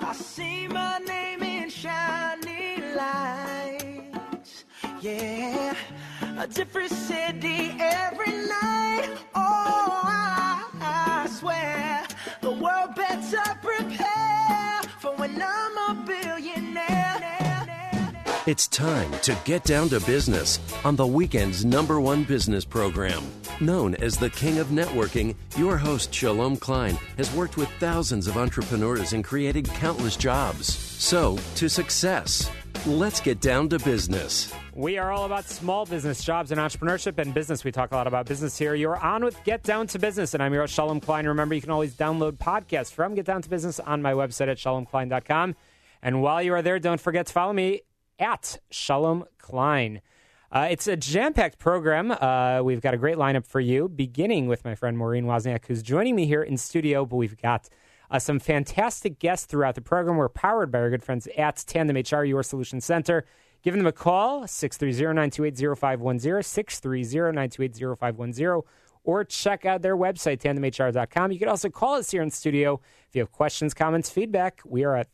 I see my name in shining lights. Yeah, a different city every night. Oh, I swear the world better prepare for when I'm a billionaire. It's time to get down to business on the weekend's #1 business program. Known as the King of Networking, your host, Shalom Klein, has worked with thousands of entrepreneurs and created countless jobs. So, to success. Let's get down to business. We are all about small business, jobs, and entrepreneurship and business. We talk a lot about business here. You're on with Get Down to Business, and I'm your host, Shalom Klein. Remember, you can always download podcasts from Get Down to Business on my website at shalomklein.com. And while you are there, don't forget to follow me at Shalom Klein. It's a jam-packed program. We've got a great lineup for you, beginning with my friend Maureen Wozniak, who's joining me here in studio. But we've got some fantastic guests throughout the program. We're powered by our good friends at Tandem HR, your solution center. Give them a call, 630-928-0510, 630-928-0510, or check out their website, tandemhr.com. You can also call us here in studio if you have questions, comments, feedback. We are at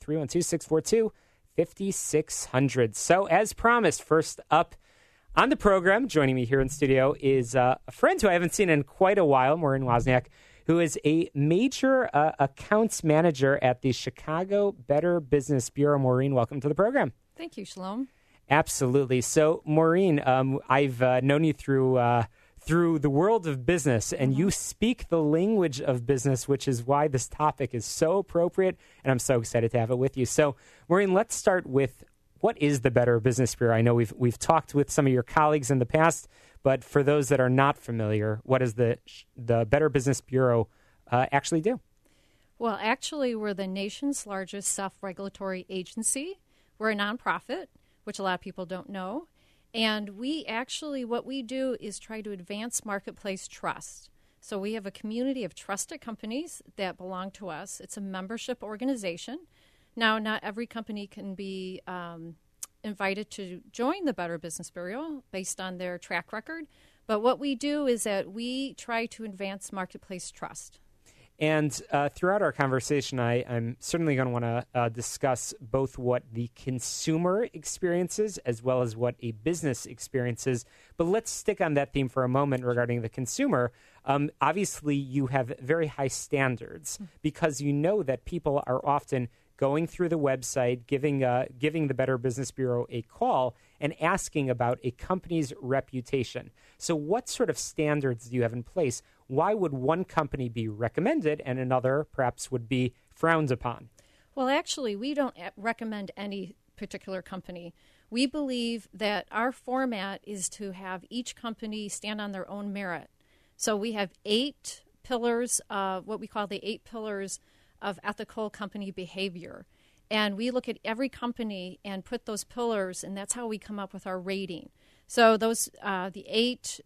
312-642-5600. So, as promised, first up on the program, joining me here in studio is a friend who I haven't seen in quite a while, Maureen Wozniak, who is a major accounts manager at the Chicago Better Business Bureau. Maureen, welcome to the program. Thank you, Shalom. Absolutely. So, Maureen, I've known you through the world of business, and you speak the language of business, which is why this topic is so appropriate, and I'm so excited to have it with you. So, Maureen, let's start with, what is the Better Business Bureau? I know we've talked with some of your colleagues in the past, but for those that are not familiar, what does the Better Business Bureau actually do? Well, actually, we're the nation's largest self-regulatory agency. We're a nonprofit, which a lot of people don't know. And what we do is try to advance marketplace trust. So we have a community of trusted companies that belong to us. It's a membership organization. Now, not every company can be invited to join the Better Business Bureau based on their track record. But what we do is that we try to advance marketplace trust. And throughout our conversation, I'm certainly going to want to discuss both what the consumer experiences as well as what a business experiences. But let's stick on that theme for a moment regarding the consumer. Obviously, you have very high standards because you know that people are often going through the website, giving the Better Business Bureau a call and asking about a company's reputation. So what sort of standards do you have in place? Why would one company be recommended and another perhaps would be frowned upon? Well, actually, we don't recommend any particular company. We believe that our format is to have each company stand on their own merit. So we have 8 pillars, what we call the 8 pillars of ethical company behavior. And we look at every company and put those pillars, and that's how we come up with our rating. So those, the 8,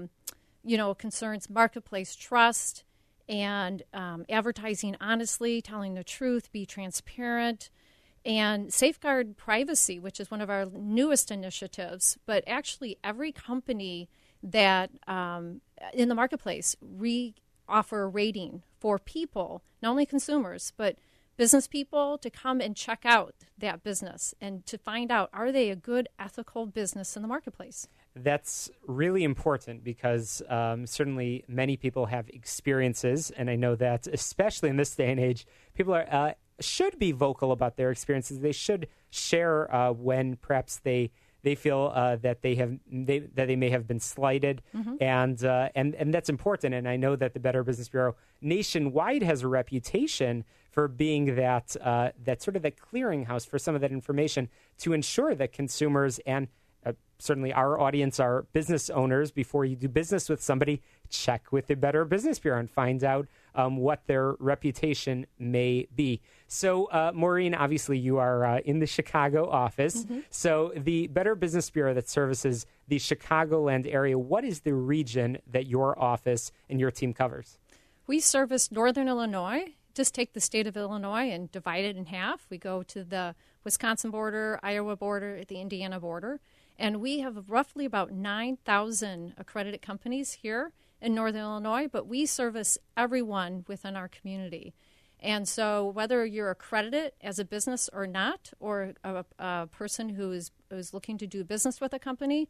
concerns marketplace trust and advertising honestly, telling the truth, be transparent, and safeguard privacy, which is one of our newest initiatives. But actually, every company that in the marketplace, we offer a rating for people, not only consumers, but business people to come and check out that business and to find out, are they a good, ethical business in the marketplace? That's really important because certainly many people have experiences, and I know that especially in this day and age, people should be vocal about their experiences. They should share when perhaps they feel that they may have been slighted, and that's important. And I know that the Better Business Bureau nationwide has a reputation for being that sort of that clearinghouse for some of that information to ensure that consumers and certainly our audience are business owners. Before you do business with somebody, check with the Better Business Bureau and find out what their reputation may be. So, Maureen, obviously you are in the Chicago office. So the Better Business Bureau that services the Chicagoland area, what is the region that your office and your team covers? We service Northern Illinois. Just take the state of Illinois and divide it in half. We go to the Wisconsin border, Iowa border, the Indiana border. And we have roughly about 9,000 accredited companies here in Northern Illinois, but we service everyone within our community. And so whether you're accredited as a business or not, or a person who is looking to do business with a company,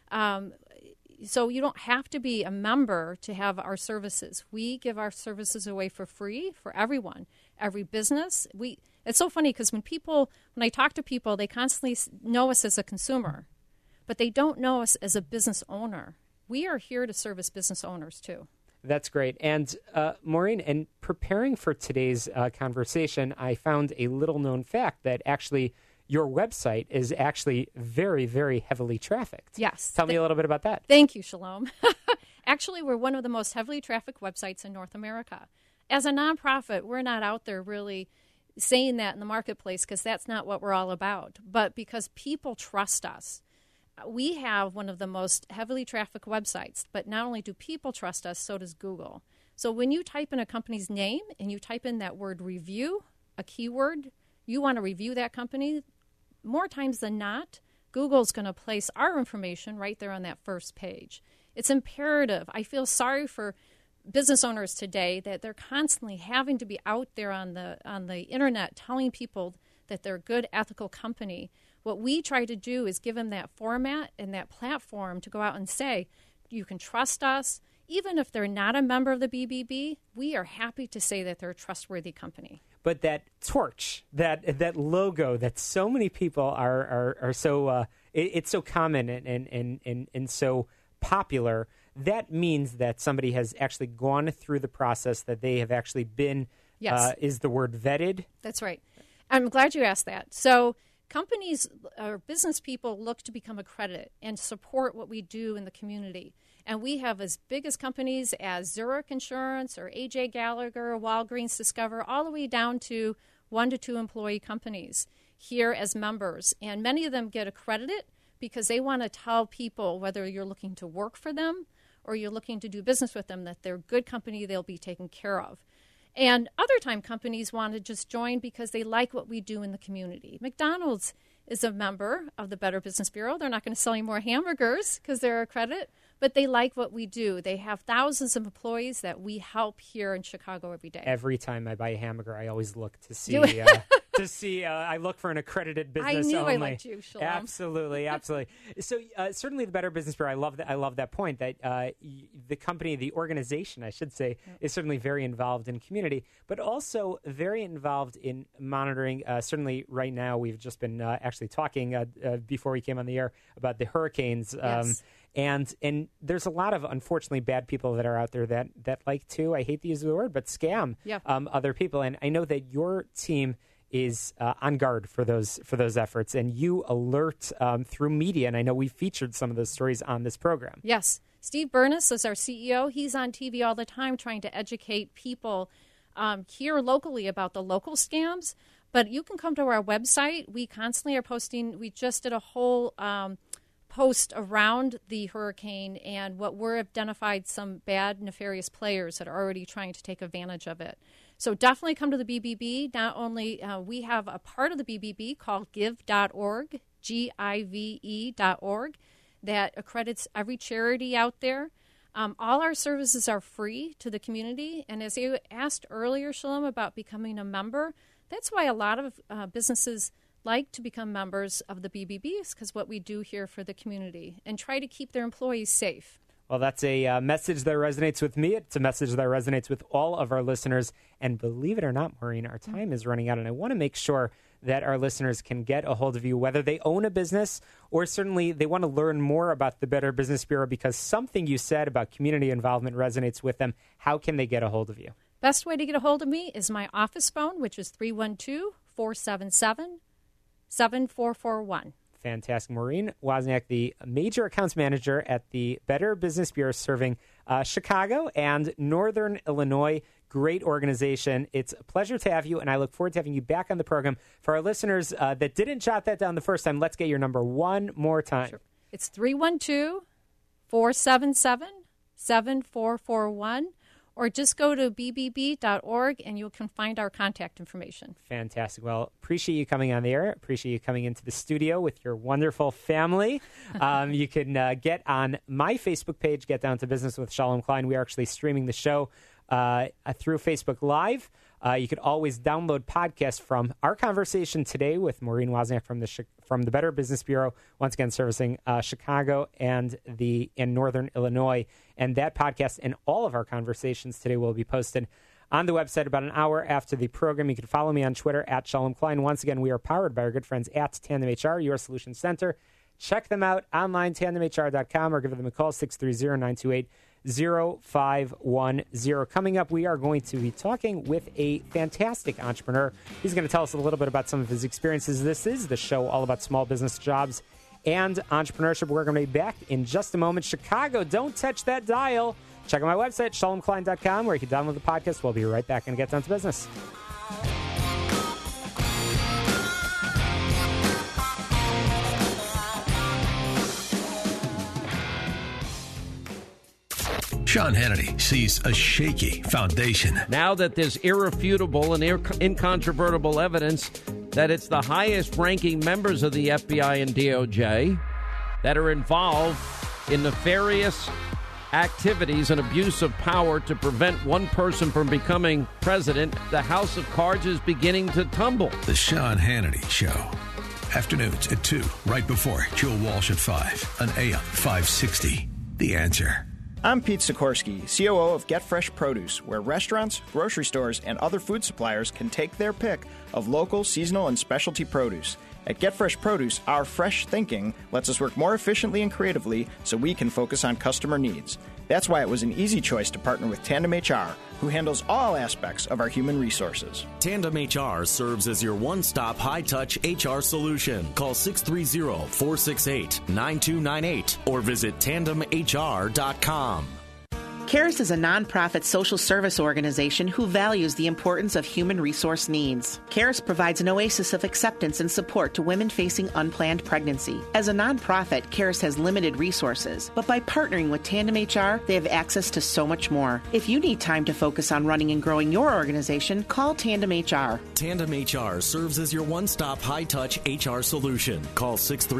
so you don't have to be a member to have our services. We give our services away for free for everyone, every business. It's so funny because when I talk to people, they constantly know us as a consumer, but they don't know us as a business owner. We are here to service business owners too. That's great. And Maureen, in preparing for today's conversation, I found a little known fact that actually your website is actually very, very heavily trafficked. Yes. Tell me a little bit about that. Thank you, Shalom. Actually, we're one of the most heavily trafficked websites in North America. As a nonprofit, we're not out there really saying that in the marketplace because that's not what we're all about. But because people trust us, we have one of the most heavily trafficked websites. But not only do people trust us, so does Google. So when you type in a company's name and you type in that word review, a keyword, you want to review that company, more times than not, Google's going to place our information right there on that first page. It's imperative. I feel sorry for business owners today that they're constantly having to be out there on the internet telling people that they're a good, ethical company. What we try to do is give them that format and that platform to go out and say, you can trust us. Even if they're not a member of the BBB, we are happy to say that they're a trustworthy company. But that torch, that logo that so many people are so it's so common and so popular, that means that somebody has actually gone through the process, that they have actually been, yes. Is the word vetted? That's right. I'm glad you asked that. So companies or business people look to become accredited and support what we do in the community. And we have as big as companies as Zurich Insurance or AJ Gallagher, Walgreens, Discover, all the way down to 1 to 2 employee companies here as members. And many of them get accredited because they want to tell people, whether you're looking to work for them or you're looking to do business with them, that they're a good company, they'll be taken care of. And other time companies want to just join because they like what we do in the community. McDonald's is a member of the Better Business Bureau. They're not going to sell any more hamburgers because they're accredited, but they like what we do. They have thousands of employees that we help here in Chicago every day. Every time I buy a hamburger, I always look to see I look for an accredited business. I knew only. I liked you, Shalom. Absolutely. So certainly the Better Business Bureau, I love that point that the company, the organization, I should say, is certainly very involved in community, but also very involved in monitoring. Certainly right now, we've just been actually talking before we came on the air about the hurricanes. Yes. And there's a lot of, unfortunately, bad people that are out there that like to, I hate to use the word, but scam other people. And I know that your team is on guard for those efforts, and you alert through media. And I know we featured some of those stories on this program. Yes. Steve Burness is our CEO. He's on TV all the time trying to educate people here locally about the local scams. But you can come to our website. We constantly are posting. We just did a whole post around the hurricane and what we're identified some bad, nefarious players that are already trying to take advantage of it. So definitely come to the BBB. Not only we have a part of the BBB called give.org, give.org, that accredits every charity out there. All our services are free to the community. And as you asked earlier, Shalom, about becoming a member, that's why a lot of businesses like to become members of the BBBs, because what we do here for the community and try to keep their employees safe. Well, that's a message that resonates with me. It's a message that resonates with all of our listeners. And believe it or not, Maureen, our time is running out, and I want to make sure that our listeners can get a hold of you, whether they own a business or certainly they want to learn more about the Better Business Bureau because something you said about community involvement resonates with them. How can they get a hold of you? Best way to get a hold of me is my office phone, which is 312-477-7441. Fantastic. Maureen Wozniak, the major accounts manager at the Better Business Bureau, serving Chicago and Northern Illinois. Great organization. It's a pleasure to have you, and I look forward to having you back on the program. For our listeners that didn't jot that down the first time, let's get your number one more time. Sure. It's 312-477-7441. Or just go to bbb.org and you can find our contact information. Fantastic. Well, appreciate you coming on the air. Appreciate you coming into the studio with your wonderful family. You can get on my Facebook page, Get Down to Business with Shalom Klein. We are actually streaming the show through Facebook Live. You could always download podcasts from our conversation today with Maureen Wozniak from the Better Business Bureau, once again servicing Chicago and Northern Illinois. And that podcast and all of our conversations today will be posted on the website about an hour after the program. You can follow me on Twitter at Shalom Klein. Once again, we are powered by our good friends at Tandem HR, your solution center. Check them out online, tandemhr.com, or give them a call, 630-928-0510. Coming up, we are going to be talking with a fantastic entrepreneur. He's going to tell us a little bit about some of his experiences. This is the show all about small business, jobs, and entrepreneurship. We're going to be back in just a moment. Chicago, don't touch that dial. Check out my website, shalomklein.com, where you can download the podcast. We'll be right back and get down to business. Sean Hannity sees a shaky foundation. Now that there's irrefutable and incontrovertible evidence that it's the highest-ranking members of the FBI and DOJ that are involved in nefarious activities and abuse of power to prevent one person from becoming president, the house of cards is beginning to tumble. The Sean Hannity Show. Afternoons at 2, right before Joe Walsh at 5 on AM 560. The Answer. I'm Pete Sikorsky, COO of Get Fresh Produce, where restaurants, grocery stores, and other food suppliers can take their pick of local, seasonal, and specialty produce. At Get Fresh Produce, our fresh thinking lets us work more efficiently and creatively so we can focus on customer needs. That's why it was an easy choice to partner with Tandem HR, who handles all aspects of our human resources. Tandem HR serves as your one-stop high-touch HR solution. Call 630-468-9298 or visit tandemhr.com. CARES is a nonprofit social service organization who values the importance of human resource needs. CARES provides an oasis of acceptance and support to women facing unplanned pregnancy. As a nonprofit, CARES has limited resources, but by partnering with Tandem HR, they have access to so much more. If you need time to focus on running and growing your organization, call Tandem HR. Tandem HR serves as your one-stop high-touch HR solution. Call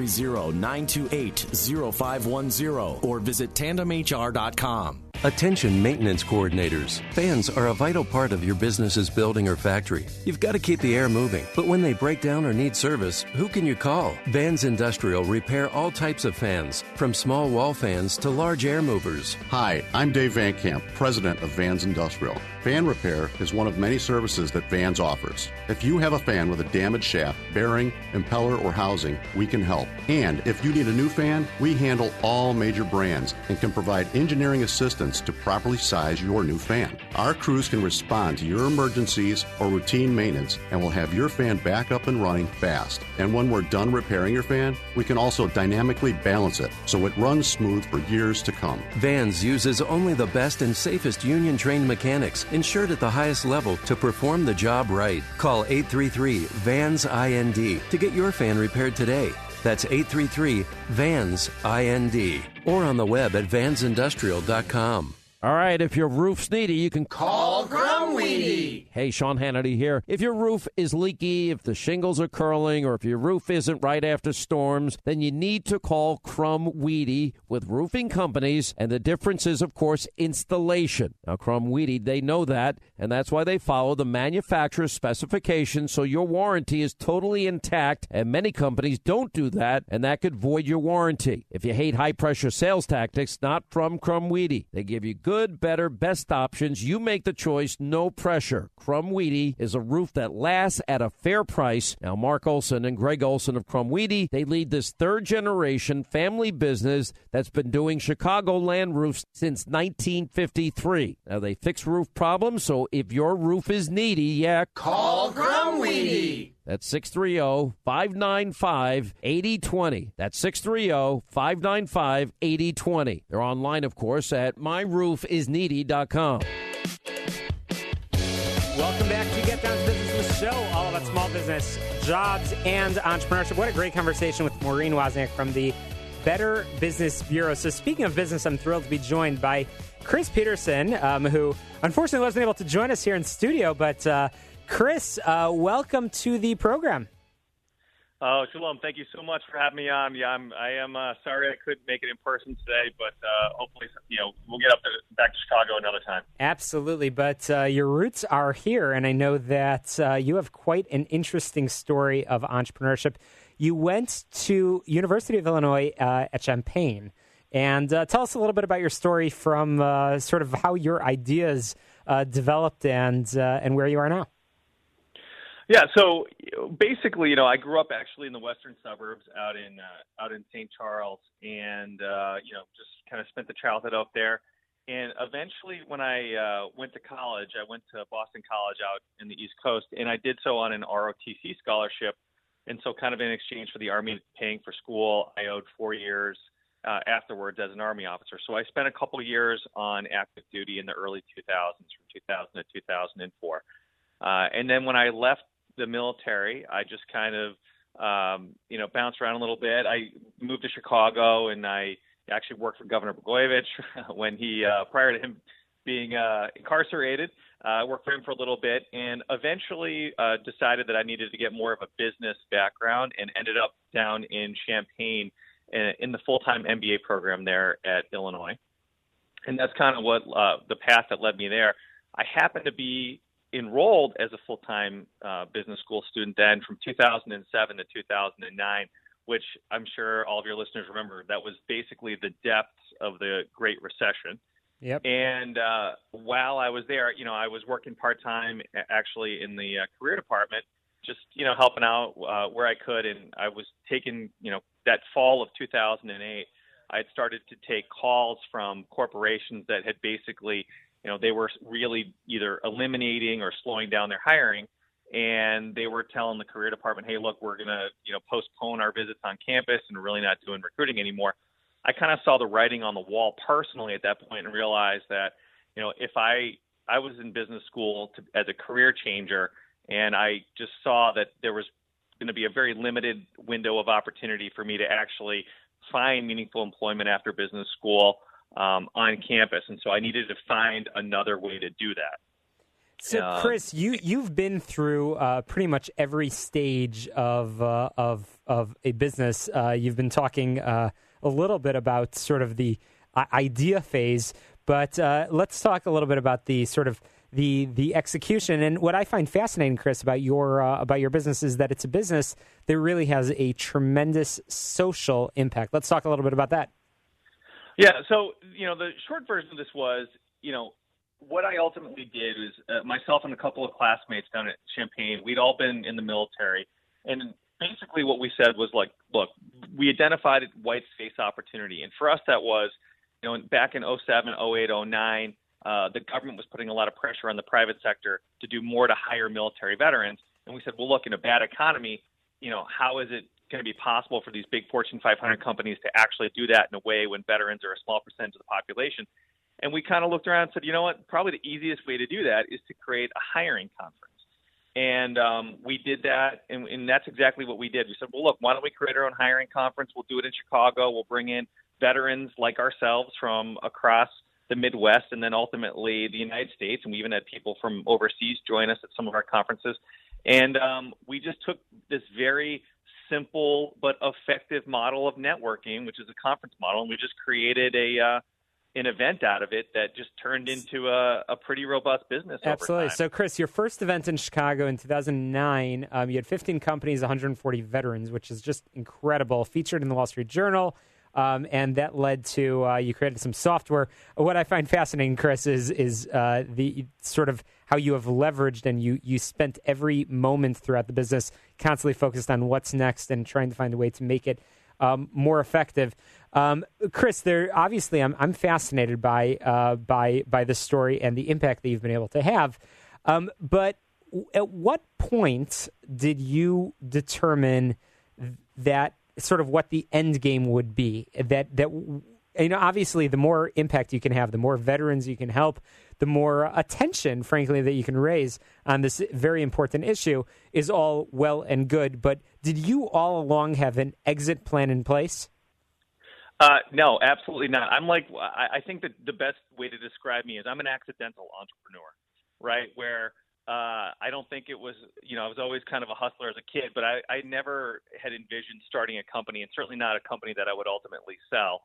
630-928-0510 or visit tandemhr.com. Attention maintenance coordinators. Fans are a vital part of your business's building or factory. You've got to keep the air moving. But when they break down or need service, who can you call? Vans Industrial repair all types of fans, from small wall fans to large air movers. Hi, I'm Dave Van Camp, president of Vans Industrial. Fan repair is one of many services that Vans offers. If you have a fan with a damaged shaft, bearing, impeller, or housing, we can help. And if you need a new fan, we handle all major brands and can provide engineering assistance to properly size your new fan. Our crews can respond to your emergencies or routine maintenance and will have your fan back up and running fast. And when we're done repairing your fan, we can also dynamically balance it so it runs smooth for years to come. Vans uses only the best and safest union-trained mechanics, insured at the highest level, to perform the job right. Call 833-VANS-IND to get your fan repaired today. That's 833-VANS-IND. Or on the web at vansindustrial.com. All right, if your roof's needy, you can call Crumweedy. Hey, Sean Hannity here. If your roof is leaky, if the shingles are curling, or if your roof isn't right after storms, then you need to call Crumweedy with roofing companies. And the difference is, of course, installation. Now, Crumweedy, they know that, and that's why they follow the manufacturer's specifications, so your warranty is totally intact. And many companies don't do that, and that could void your warranty. If you hate high-pressure sales tactics, not from Crumweedy. They give you good, better, best options. You make the choice, no pressure. Crumweedy is a roof that lasts at a fair price. Now, Mark Olson and Greg Olson of Crumweedy, they lead this third-generation family business that's been doing Chicagoland roofs since 1953. Now, they fix roof problems, so if your roof is needy, call Crumweedy. That's 630-595-8020. That's 630-595-8020. They're online, of course, at myroofisneedy.com. Welcome back to Get Down to Business, the show all about small business, jobs, and entrepreneurship. What a great conversation with Maureen Wozniak from the Better Business Bureau. So speaking of business, I'm thrilled to be joined by Chris Peterson, who unfortunately wasn't able to join us here in studio, but Chris, welcome to the program. Oh, Shalom, thank you so much for having me on. Yeah, I am sorry I couldn't make it in person today, but hopefully, we'll get back to Chicago another time. Absolutely, but your roots are here, and I know that you have quite an interesting story of entrepreneurship. You went to University of Illinois at Champaign, and tell us a little bit about your story from sort of how your ideas developed and where you are now. Yeah, so basically, I grew up actually in the western suburbs out in St. Charles, and just kind of spent the childhood out there. And eventually, when I went to college, I went to Boston College out in the East Coast, and I did so on an ROTC scholarship. And so, kind of in exchange for the Army paying for school, I owed 4 years afterwards as an Army officer. So I spent a couple of years on active duty in the early 2000s, from 2000 to 2004. And then when I left the military, I just kind of, bounced around a little bit. I moved to Chicago, and I actually worked for Governor Blagojevich when he, prior to him being incarcerated. I worked for him for a little bit, and eventually decided that I needed to get more of a business background, and ended up down in Champaign in the full-time MBA program there at Illinois. And that's kind of what the path that led me there. I happened to be enrolled as a full-time business school student then from 2007 to 2009, which I'm sure all of your listeners remember. That was basically the depths of the Great Recession. Yep. And while I was there, I was working part-time actually in the career department, just, helping out where I could. And I was taking, that fall of 2008, I had started to take calls from corporations that had basically, they were really either eliminating or slowing down their hiring. And they were telling the career department, hey, look, we're going to, postpone our visits on campus and we're really not doing recruiting anymore. I kind of saw the writing on the wall personally at that point and realized that, if I was in business school as a career changer, and I just saw that there was going to be a very limited window of opportunity for me to actually find meaningful employment after business school on campus. And so I needed to find another way to do that. So, Chris, you've been through pretty much every stage of a business. You've been talking a little bit about sort of the idea phase, but let's talk a little bit about the sort of the execution. And what I find fascinating, Chris, about your business is that it's a business that really has a tremendous social impact. Let's talk a little bit about that. Yeah. So, the short version of this was, what I ultimately did was myself and a couple of classmates down at Champaign, we'd all been in the military. And basically what we said was like, look, we identified white space opportunity. And for us, that was, back in 07, 08, 09, the government was putting a lot of pressure on the private sector to do more to hire military veterans. And we said, well, look, in a bad economy, how is it going to be possible for these big Fortune 500 companies to actually do that in a way when veterans are a small percentage of the population? And we kind of looked around and said, you know what, probably the easiest way to do that is to create a hiring conference. And we did that, and that's exactly what we did. We said, well, look, why don't we create our own hiring conference? We'll do it in Chicago. We'll bring in veterans like ourselves from across the Midwest and then ultimately the United States. And we even had people from overseas join us at some of our conferences. And we just took this very simple but effective model of networking, which is a conference model, and we just created an event out of it that just turned into a pretty robust business. Absolutely. Over time. So, Chris, your first event in Chicago in 2009, you had 15 companies, 140 veterans, which is just incredible, featured in the Wall Street Journal. And that led to you created some software. What I find fascinating, Chris, is the sort of how you have leveraged and you spent every moment throughout the business constantly focused on what's next and trying to find a way to make it more effective. Chris, obviously I'm fascinated by this story and the impact that you've been able to have. But at what point did you determine that sort of what the end game would be? That obviously the more impact you can have, the more veterans you can help, the more attention, frankly, that you can raise on this very important issue is all well and good. But did you all along have an exit plan in place? No, absolutely not. I think that the best way to describe me is I'm an accidental entrepreneur, right? Where I don't think it was, I was always kind of a hustler as a kid, but I never had envisioned starting a company, and certainly not a company that I would ultimately sell.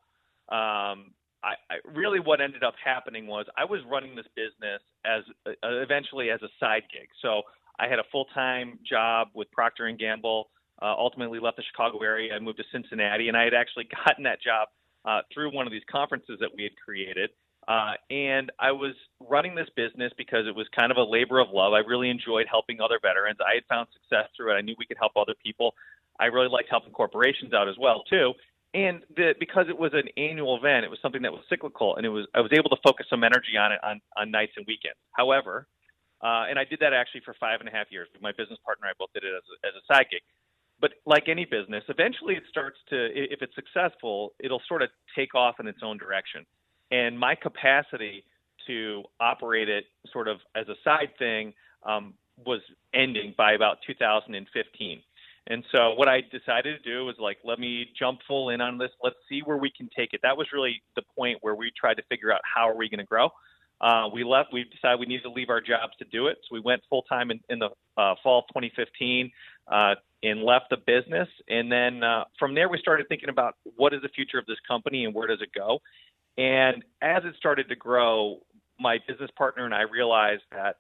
I really what ended up happening was I was running this business as eventually as a side gig. So I had a full-time job with Procter & Gamble, ultimately left the Chicago area. I moved to Cincinnati, and I had actually gotten that job through one of these conferences that we had created. And I was running this business because it was kind of a labor of love. I really enjoyed helping other veterans. I had found success through it. I knew we could help other people. I really liked helping corporations out as well, too. And because it was an annual event, it was something that was cyclical, and I was able to focus some energy on it on nights and weekends. However, and I did that actually for 5.5 years. My business partner and I both did it as a side gig. But like any business, eventually it starts to, if it's successful, it'll sort of take off in its own direction. And my capacity to operate it sort of as a side thing was ending by about 2015. And so what I decided to do was let me jump full in on this. Let's see where we can take it. That was really the point where we tried to figure out how are we going to grow. We decided we needed to leave our jobs to do it. So we went full time in the fall of 2015 and left the business. And then from there, we started thinking about what is the future of this company and where does it go? And as it started to grow, my business partner and I realized that,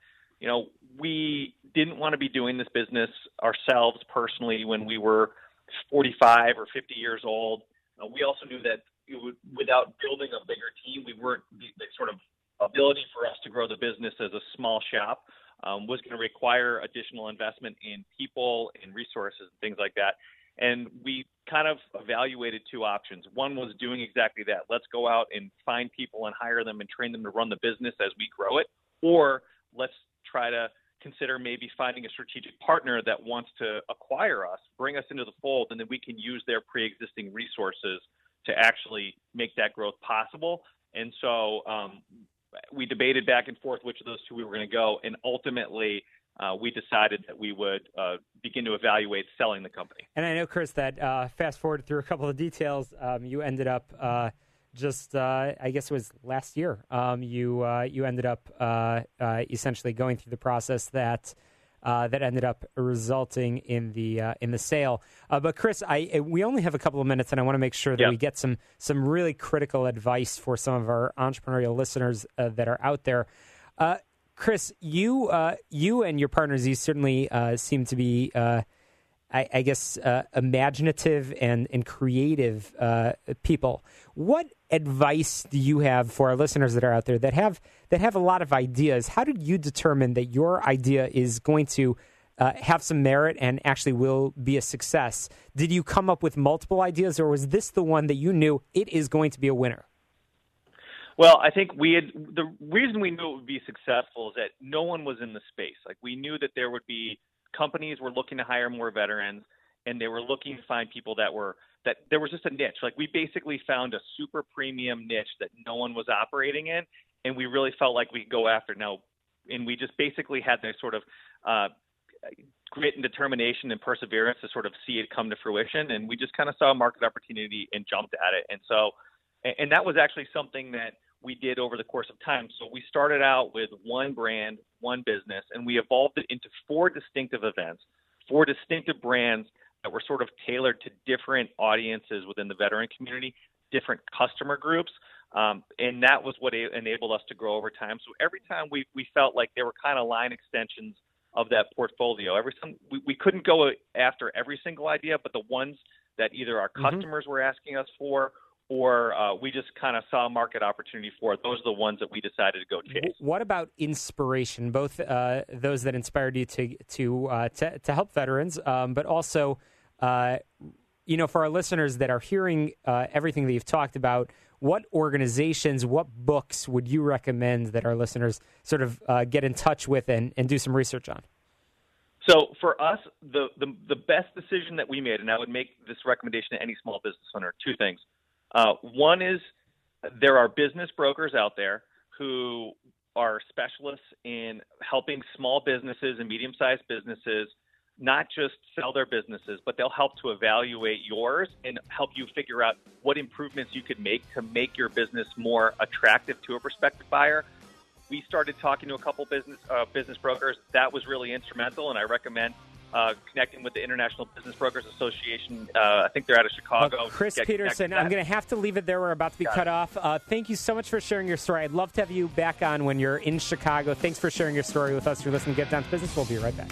we didn't want to be doing this business ourselves personally when we were 45 or 50 years old. We also knew that without building a bigger team, we weren't the sort of ability for us to grow the business as a small shop was going to require additional investment in people and resources and things like that. And we kind of evaluated two options. One was doing exactly that. Let's go out and find people and hire them and train them to run the business as we grow it. Or let's try to consider maybe finding a strategic partner that wants to acquire us, bring us into the fold, and then we can use their pre-existing resources to actually make that growth possible. And so we debated back and forth which of those two we were going to go, and ultimately we decided that we would begin to evaluate selling the company. And I know, Chris, that fast forward through a couple of details, you ended up I guess it was last year, you ended up essentially going through the process that ended up resulting in the sale. But Chris, we only have a couple of minutes, and I want to make sure that we get some really critical advice for some of our entrepreneurial listeners that are out there. Chris, you and your partners, you certainly seem to be, I guess, imaginative and creative people. What advice do you have for our listeners that are out there that have a lot of ideas? How did you determine that your idea is going to have some merit and actually will be a success? Did you come up with multiple ideas, or was this the one that you knew it is going to be a winner? Well, I think the reason we knew it would be successful is that no one was in the space. We knew that there would be companies were looking to hire more veterans, and they were looking to find people that there was just a niche. We basically found a super premium niche that no one was operating in, and we really felt like we could go after it now. And we just basically had this sort of grit and determination and perseverance to sort of see it come to fruition. And we just kind of saw a market opportunity and jumped at it. And so, and that was actually something that we did over the course of time. So we started out with one brand, one business, and we evolved it into 4 distinctive events, 4 distinctive brands that were sort of tailored to different audiences within the veteran community, different customer groups. And that was what enabled us to grow over time. So every time we felt like there were kind of line extensions of that portfolio. Every time we couldn't go after every single idea, but the ones that either our customers were asking us for, or we just kind of saw a market opportunity for it. Those are the ones that we decided to go chase. What about inspiration? Both those that inspired you to help veterans, but also, for our listeners that are hearing everything that you've talked about, what organizations, what books would you recommend that our listeners sort of get in touch with and do some research on? So for us, the best decision that we made, and I would make this recommendation to any small business owner, 2 things. One is there are business brokers out there who are specialists in helping small businesses and medium-sized businesses not just sell their businesses, but they'll help to evaluate yours and help you figure out what improvements you could make to make your business more attractive to a prospective buyer. we started talking to a couple business brokers. That was really instrumental, and I recommend connecting with the International Business Brokers Association. I think they're out of Chicago. Chris Peterson, I'm going to have to leave it there. We're about to be cut off. Thank you so much for sharing your story. I'd love to have you back on when you're in Chicago. Thanks for sharing your story with us. You're listening to Get Down to Business. We'll be right back.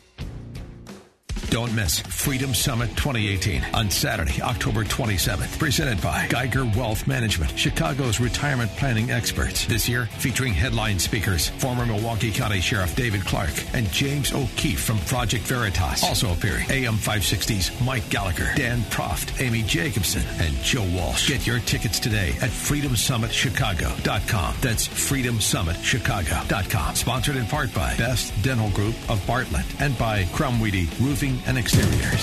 Don't miss Freedom Summit 2018 on Saturday, October 27th. Presented by Geiger Wealth Management, Chicago's retirement planning experts. This year, featuring headline speakers, former Milwaukee County Sheriff David Clark and James O'Keefe from Project Veritas. Also appearing, AM 560's Mike Gallagher, Dan Proft, Amy Jacobson, and Joe Walsh. Get your tickets today at freedomsummitchicago.com. That's freedomsummitchicago.com. Sponsored in part by Best Dental Group of Bartlett and by Crumweedy Roofing and Exteriors.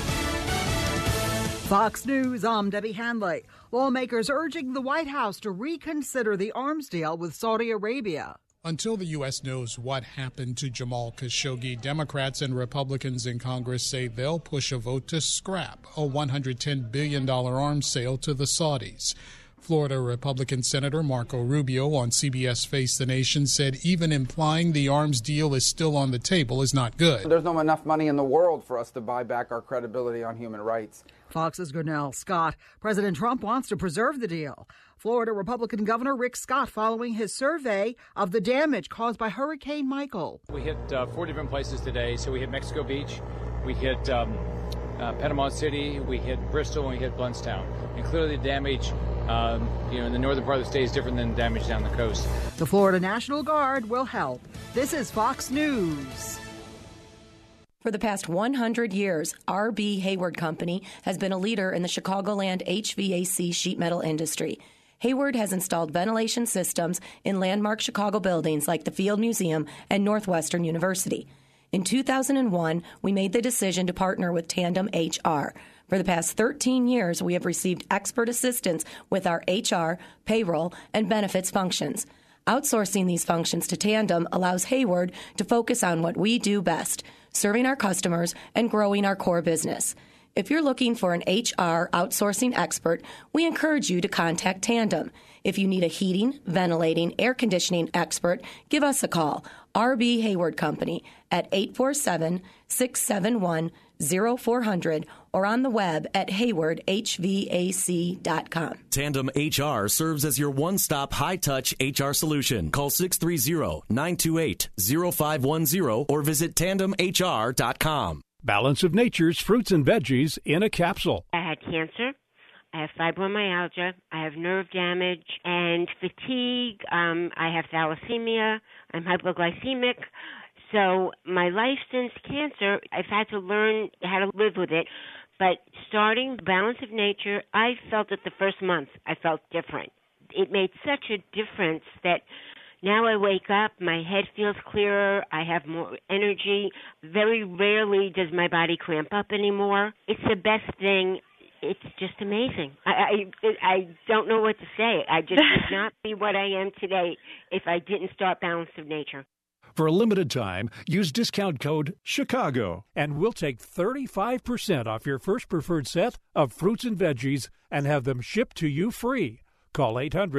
Fox News, I'm Debbie Hanley. Lawmakers urging the White House to reconsider the arms deal with Saudi Arabia. Until the U.S. knows what happened to Jamal Khashoggi, Democrats and Republicans in Congress say they'll push a vote to scrap a $110 billion arms sale to the Saudis. Florida Republican Senator Marco Rubio on CBS Face the Nation said even implying the arms deal is still on the table is not good. There's not enough money in the world for us to buy back our credibility on human rights. Fox's Grinnell Scott. President Trump wants to preserve the deal. Florida Republican Governor Rick Scott following his survey of the damage caused by Hurricane Michael. We hit 4 different places today. So we hit Mexico Beach, we hit Panama City, we hit Bristol, and we hit Blountstown. And clearly the damage in the northern part of the state is different than damage down the coast. The Florida National Guard will help. This is Fox News. For the past 100 years, R.B. Hayward Company has been a leader in the Chicagoland HVAC sheet metal industry. Hayward has installed ventilation systems in landmark Chicago buildings like the Field Museum and Northwestern University. In 2001, we made the decision to partner with Tandem HR. For the past 13 years, we have received expert assistance with our HR, payroll, and benefits functions. Outsourcing these functions to Tandem allows Hayward to focus on what we do best, serving our customers and growing our core business. If you're looking for an HR outsourcing expert, we encourage you to contact Tandem. If you need a heating, ventilating, air conditioning expert, give us a call. R.B. Hayward Company at 847-671-0400 or on the web at haywardhvac.com. Tandem HR serves as your one-stop high-touch HR solution. Call 630-928-0510 or visit tandemhr.com. Balance of Nature's fruits and veggies in a capsule. I had cancer. I have fibromyalgia. I have nerve damage and fatigue. I have thalassemia. I'm hypoglycemic. So my life since cancer, I've had to learn how to live with it. But starting Balance of Nature, I felt it the first month. I felt different. It made such a difference that now I wake up, my head feels clearer, I have more energy. Very rarely does my body cramp up anymore. It's the best thing. It's just amazing. I don't know what to say. I just would not be what I am today if I didn't start Balance of Nature. For a limited time, use discount code CHICAGO, and we'll take 35% off your first preferred set of fruits and veggies and have them shipped to you free. Call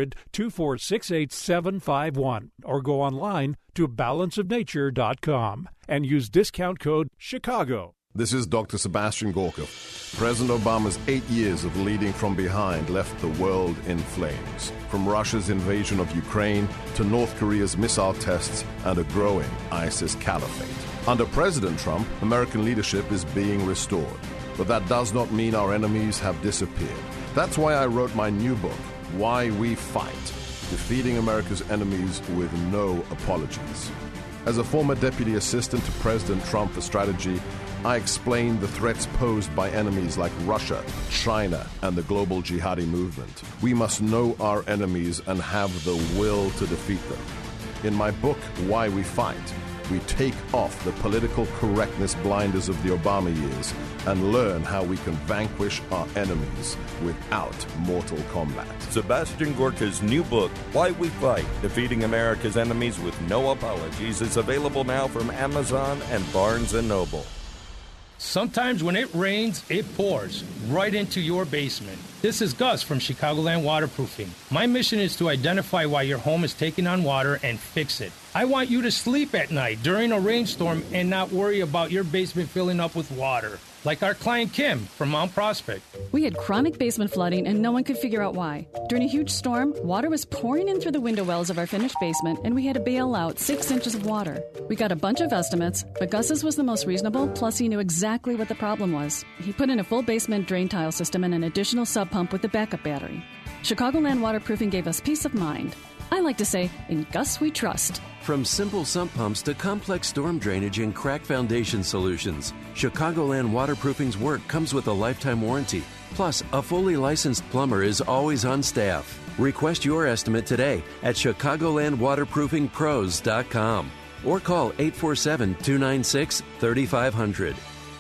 800-246-8751 or go online to balanceofnature.com and use discount code CHICAGO. This is Dr. Sebastian Gorka. President Obama's 8 years of leading from behind left the world in flames. From Russia's invasion of Ukraine to North Korea's missile tests and a growing ISIS caliphate. Under President Trump, American leadership is being restored. But that does not mean our enemies have disappeared. That's why I wrote my new book, Why We Fight, Defeating America's Enemies with No Apologies. As a former deputy assistant to President Trump for strategy, I explained the threats posed by enemies like Russia, China, and the global jihadi movement. We must know our enemies and have the will to defeat them. In my book, Why We Fight, we take off the political correctness blinders of the Obama years and learn how we can vanquish our enemies without mortal combat. Sebastian Gorka's new book, Why We Fight, Defeating America's Enemies with No Apologies, is available now from Amazon and Barnes & Noble. Sometimes when it rains, it pours right into your basement. This is Gus from Chicagoland Waterproofing. My mission is to identify why your home is taking on water and fix it. I want you to sleep at night during a rainstorm and not worry about your basement filling up with water. Like our client Kim from Mount Prospect. We had chronic basement flooding and no one could figure out why. During a huge storm, water was pouring in through the window wells of our finished basement and we had to bail out 6 inches of water. We got a bunch of estimates, but Gus's was the most reasonable, plus he knew exactly what the problem was. He put in a full basement drain tile system and an additional sub pump with a backup battery. Chicagoland Waterproofing gave us peace of mind. I like to say, in Gus we trust. From simple sump pumps to complex storm drainage and crack foundation solutions, Chicagoland Waterproofing's work comes with a lifetime warranty. Plus, a fully licensed plumber is always on staff. Request your estimate today at ChicagolandWaterproofingPros.com or call 847-296-3500.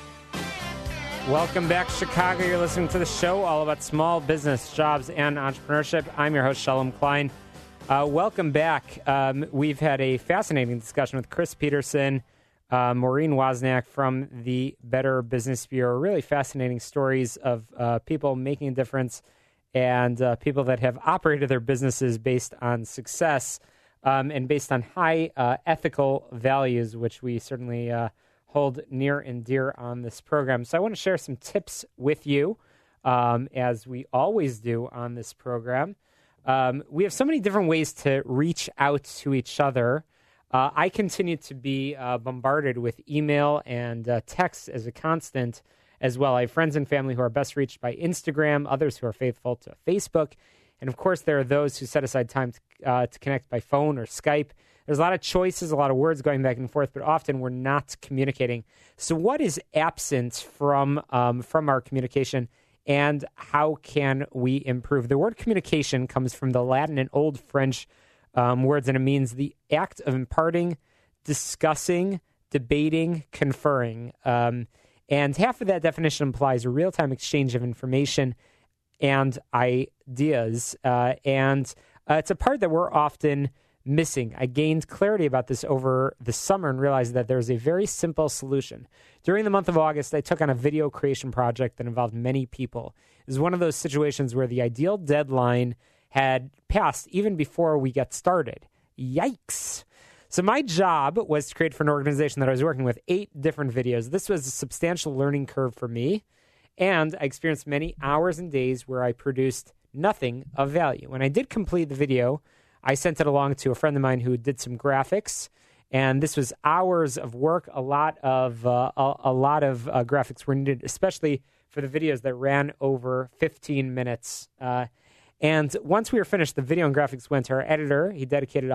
Welcome back, Chicago. You're listening to the show all about small business, jobs, and entrepreneurship. I'm your host, Shalom Klein. Welcome back. We've had a fascinating discussion with Chris Peterson, Maureen Wozniak from the Better Business Bureau. Really fascinating stories of people making a difference and people that have operated their businesses based on success and based on high ethical values, which we certainly hold near and dear on this program. So I want to share some tips with you, as we always do on this program. We have so many different ways to reach out to each other. I continue to be bombarded with email and text as a constant as well. I have friends and family who are best reached by Instagram, others who are faithful to Facebook. And, of course, there are those who set aside time to connect by phone or Skype. There's a lot of choices, a lot of words going back and forth, but often we're not communicating. So what is absent from our communication, and how can we improve? The word communication comes from the Latin and Old French words, and it means the act of imparting, discussing, debating, conferring. And half of that definition implies a real-time exchange of information and ideas. And it's a part that we're often missing. I gained clarity about this over the summer and realized that there's a very simple solution. During the month of August, I took on a video creation project that involved many people. It was one of those situations where the ideal deadline had passed even before we got started. Yikes. So my job was to create for an organization that I was working with 8 different videos. This was a substantial learning curve for me, and I experienced many hours and days where I produced nothing of value. When I did complete the video, I sent it along to a friend of mine who did some graphics, and this was hours of work. A lot of graphics were needed, especially for the videos that ran over 15 minutes. And once we were finished, the video and graphics went to our editor. He dedicated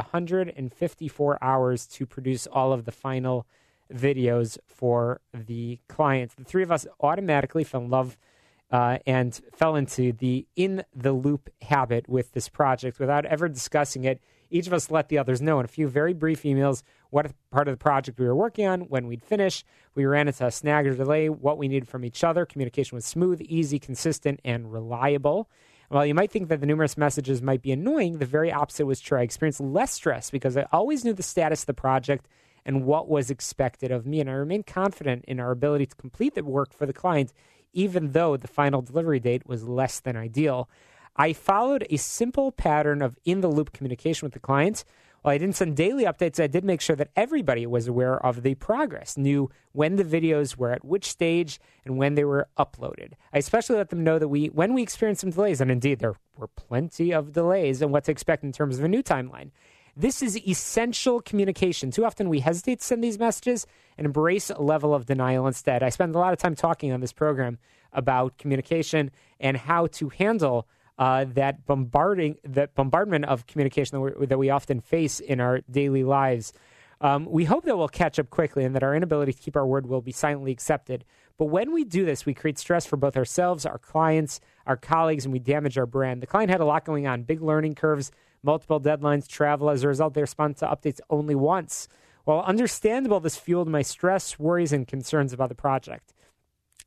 154 hours to produce all of the final videos for the client. The three of us automatically fell in love and fell into the in-the-loop habit with this project without ever discussing it. Each of us let the others know in a few very brief emails what part of the project we were working on, when we'd finish. We ran into a snag or delay, what we needed from each other. Communication was smooth, easy, consistent, and reliable. While you might think that the numerous messages might be annoying, the very opposite was true. I experienced less stress because I always knew the status of the project and what was expected of me, and I remained confident in our ability to complete the work for the client, even though the final delivery date was less than ideal. I followed a simple pattern of in-the-loop communication with the clients. While I didn't send daily updates, I did make sure that everybody was aware of the progress, knew when the videos were at which stage and when they were uploaded. I especially let them know that when we experienced some delays, and indeed there were plenty of delays, and what to expect in terms of a new timeline. This is essential communication. Too often we hesitate to send these messages and embrace a level of denial instead. I spend a lot of time talking on this program about communication and how to handle that bombardment of communication that we often face in our daily lives. We hope that we'll catch up quickly and that our inability to keep our word will be silently accepted. But when we do this, we create stress for both ourselves, our clients, our colleagues, and we damage our brand. The client had a lot going on, big learning curves, multiple deadlines, travel. As a result, they responded to updates only once. While understandable, this fueled my stress, worries, and concerns about the project.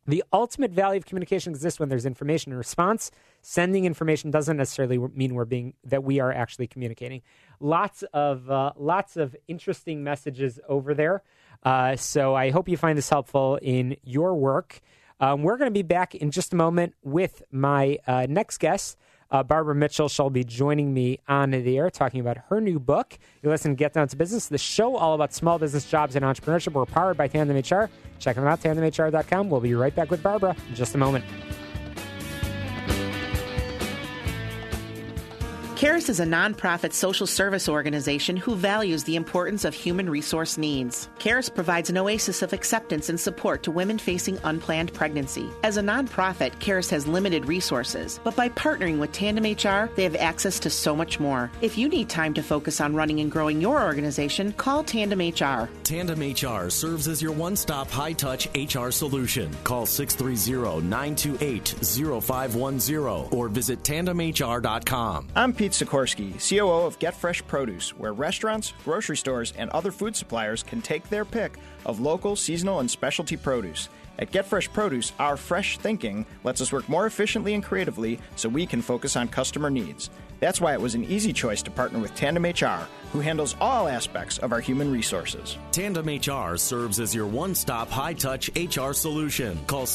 The ultimate value of communication exists when there's information in response. Sending information doesn't necessarily mean that we are actually communicating. Lots of interesting messages over there. So I hope you find this helpful in your work. We're going to be back in just a moment with my next guest. Barbara Mitchell shall be joining me on the air talking about her new book. You listen to Get Down to Business, the show all about small business, jobs, and entrepreneurship. We're powered by Tandem HR. Check them out, tandemhr.com. We'll be right back with Barbara in just a moment. CARES is a nonprofit social service organization who values the importance of human resource needs. CARES provides an oasis of acceptance and support to women facing unplanned pregnancy. As a nonprofit, CARES has limited resources, but by partnering with Tandem HR, they have access to so much more. If you need time to focus on running and growing your organization, call Tandem HR. Tandem HR serves as your one-stop high-touch HR solution. Call 630-928-0510 or visit tandemhr.com. I'm Pete Sikorsky, COO of Get Fresh Produce, where restaurants, grocery stores, and other food suppliers can take their pick of local, seasonal, and specialty produce. At Get Fresh Produce, our fresh thinking lets us work more efficiently and creatively so we can focus on customer needs. That's why it was an easy choice to partner with Tandem HR, who handles all aspects of our human resources. Tandem HR serves as your one-stop high-touch HR solution. Call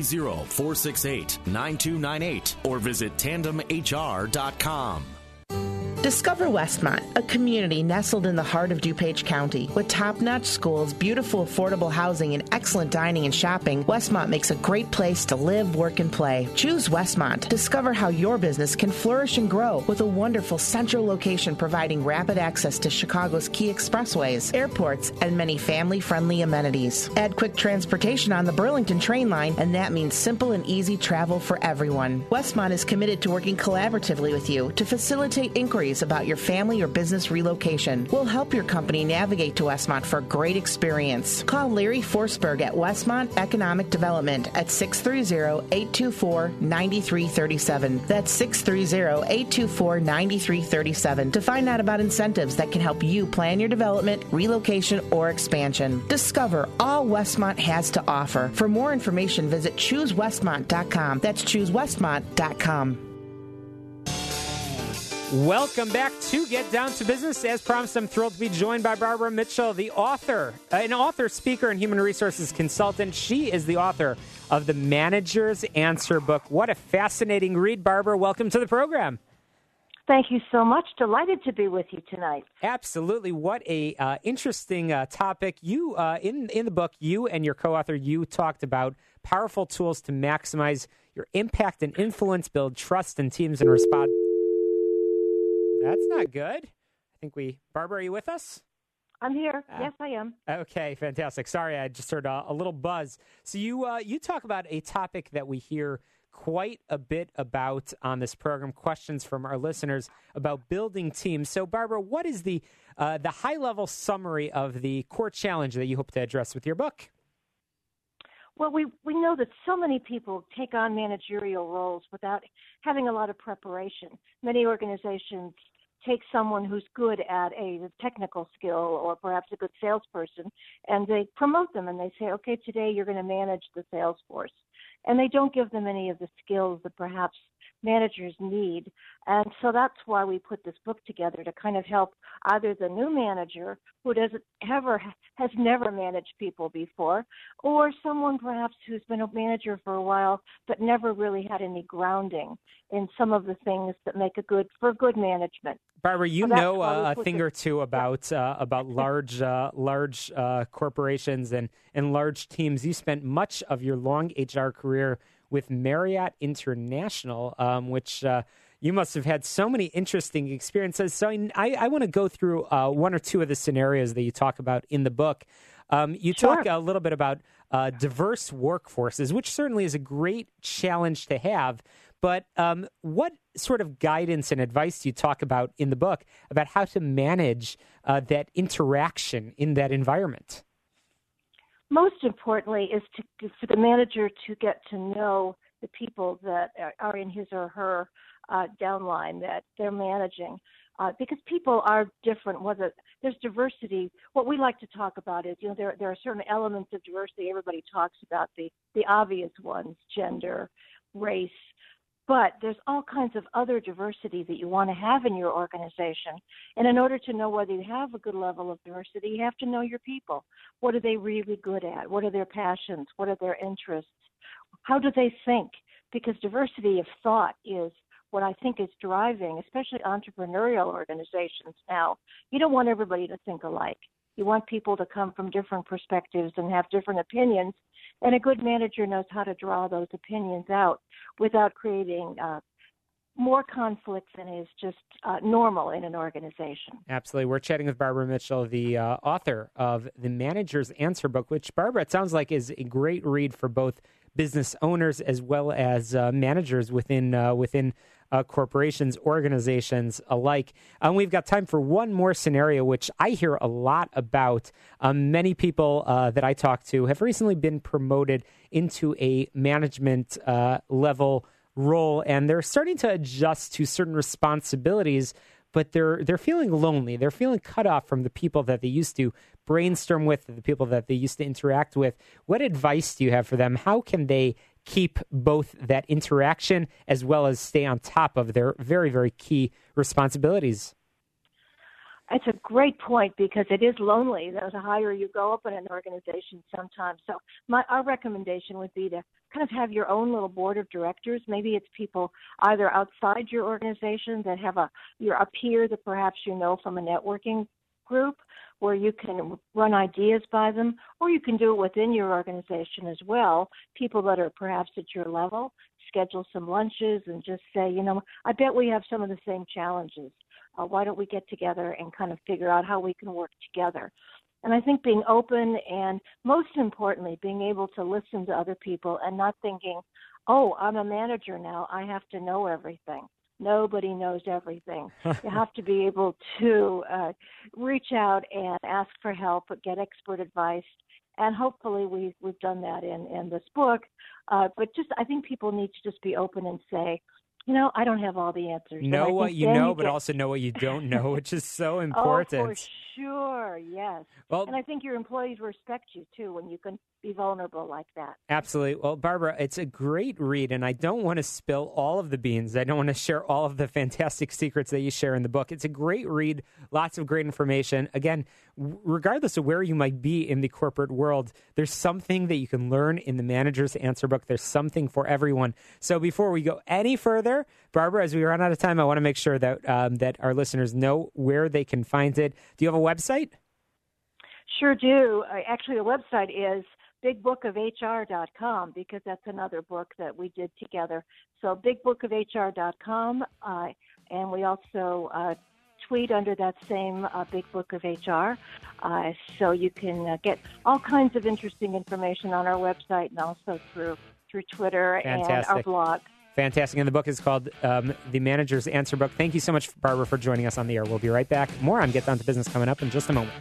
630-468-9298 or visit tandemhr.com. Discover Westmont, a community nestled in the heart of DuPage County. With top-notch schools, beautiful affordable housing, and excellent dining and shopping, Westmont makes a great place to live, work, and play. Choose Westmont. Discover how your business can flourish and grow with a wonderful central location providing rapid access to Chicago's key expressways, airports, and many family-friendly amenities. Add quick transportation on the Burlington train line, and that means simple and easy travel for everyone. Westmont is committed to working collaboratively with you to facilitate inquiries about your family or business relocation. We'll help your company navigate to Westmont for a great experience. Call Larry Forsberg at Westmont Economic Development at 630-824-9337. That's 630-824-9337 to find out about incentives that can help you plan your development, relocation, or expansion. Discover all Westmont has to offer. For more information, visit ChooseWestmont.com. That's ChooseWestmont.com. Welcome back to Get Down to Business. As promised, I'm thrilled to be joined by Barbara Mitchell, the author, an author, speaker, and human resources consultant. She is the author of the Manager's Answer book. What a fascinating read, Barbara. Welcome to the program. Thank you so much. Delighted to be with you tonight. Absolutely. What a interesting topic. You, in the book, you and your co-author, you talked about powerful tools to maximize your impact and influence, build trust in teams, and respond. That's not good. I think Barbara, are you with us? I'm here. Yes, I am. Okay, fantastic. Sorry, I just heard a little buzz. So you talk about a topic that we hear quite a bit about on this program, questions from our listeners about building teams. So, Barbara, what is the high-level summary of the core challenge that you hope to address with your book? Well, we know that so many people take on managerial roles without having a lot of preparation. Many organizations take someone who's good at a technical skill or perhaps a good salesperson, and they promote them and they say, okay, today you're going to manage the sales force. And they don't give them any of the skills that perhaps managers need. And so that's why we put this book together, to kind of help either the new manager who has never managed people before, or someone perhaps who's been a manager for a while but never really had any grounding in some of the things that make good management. Barbara, you know a thing or two about large corporations and large teams. You spent much of your long HR career with Marriott International, which you must have had so many interesting experiences. So I want to go through one or two of the scenarios that you talk about in the book. You talk a little bit about diverse workforces, which certainly is a great challenge to have. But what sort of guidance and advice do you talk about in the book about how to manage that interaction in that environment? Most importantly is for the manager to get to know the people that are in his or her downline that they're managing. because people are different. There's diversity. What we like to talk about is, there are certain elements of diversity everybody talks about, the obvious ones, gender, race, but there's all kinds of other diversity that you want to have in your organization. And in order to know whether you have a good level of diversity, you have to know your people. What are they really good at? What are their passions? What are their interests? How do they think? Because diversity of thought is what I think is driving, especially entrepreneurial organizations now. You don't want everybody to think alike. You want people to come from different perspectives and have different opinions, and a good manager knows how to draw those opinions out without creating more conflict than is just normal in an organization. Absolutely. We're chatting with Barbara Mitchell, the author of The Manager's Answer book, which, Barbara, it sounds like is a great read for both business owners as well as managers within corporations, organizations alike. We've got time for one more scenario, which I hear a lot about. Many people that I talk to have recently been promoted into a management level role, and they're starting to adjust to certain responsibilities, but they're feeling lonely. They're feeling cut off from the people that they used to brainstorm with, the people that they used to interact with. What advice do you have for them? How can they keep both that interaction as well as stay on top of their very, very key responsibilities? It's a great point, because it is lonely. The higher you go up in an organization sometimes. So our recommendation would be to kind of have your own little board of directors. Maybe it's people either outside your organization that have a peer that perhaps you know from a networking group, where you can run ideas by them, or you can do it within your organization as well. People that are perhaps at your level, schedule some lunches and just say, I bet we have some of the same challenges. Why don't we get together and kind of figure out how we can work together? And I think being open and, most importantly, being able to listen to other people and not thinking, oh, I'm a manager now, I have to know everything. Nobody knows everything. You have to be able to reach out and ask for help, get expert advice. And hopefully we've done that in this book. But I think people need to just be open and say, I don't have all the answers. Know what you know, but also know what you don't know, which is so important. Oh, for sure, yes. Well, and I think your employees respect you, too, when you can be vulnerable like that. Absolutely. Well, Barbara, it's a great read, and I don't want to spill all of the beans. I don't want to share all of the fantastic secrets that you share in the book. It's a great read, lots of great information. Again, regardless of where you might be in the corporate world, there's something that you can learn in the Manager's Answer book. There's something for everyone. So before we go any further, Barbara, as we run out of time, I want to make sure that that our listeners know where they can find it. Do you have a website? Sure do. Actually, the website is bigbookofhr.com, because that's another book that we did together. So bigbookofhr.com, and we also tweet under that same Big Book of HR. So you can get all kinds of interesting information on our website and also through Twitter. Fantastic. And our blog. Fantastic. And the book is called The Manager's Answer Book. Thank you so much, Barbara, for joining us on the air. We'll be right back. More on Get Down to Business coming up in just a moment.